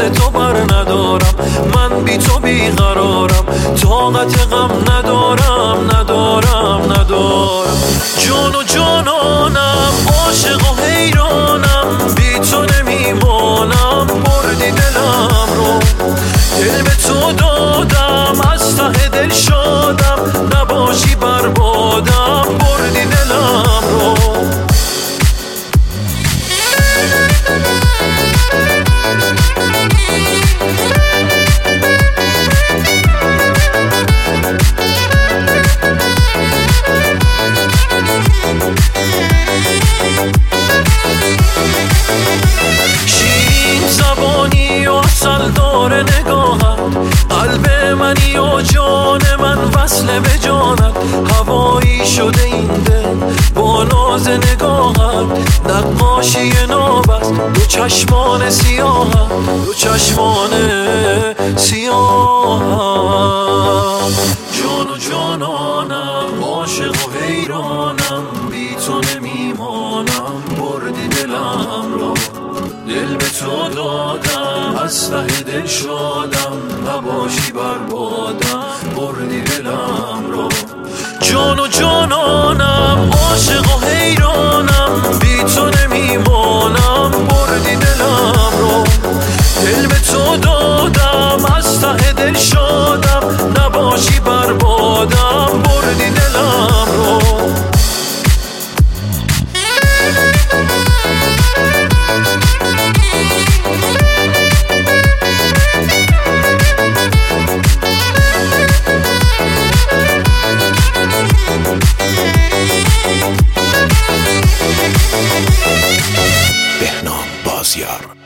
تو بر ندارم، من بی تو بیقرارم، طاقت غم ندارم ندارم. جان و جانانم، عاشق و حیرانم، بی تو نمیمانم، بردی دلم رو، دل به تو دادم، از ته دل شادم، نباشی بربادم، بردی دلم رو. داره نگاهت، قلب منی و جان من وصل به جانت، هوایی شده این دل با ناز نگاهت، نقاشی نابست دو چشمان سیاهت، دو چشمان سیاهت. جان و جانانم، عاشق و حیرانم، بی تو نمیمانم، بردی دلم رو، دل به تو دادم، از ته دل شادم، نباشی بربادم، بردی دلم رو. جان و جانانم، عاشق و حیرانم، بی تو نمیمانم، بردی دلم رو، دل به تو دادم، از ته دل شادم، نباشی بربادم، بردی دلم رو. بهنام بازیار.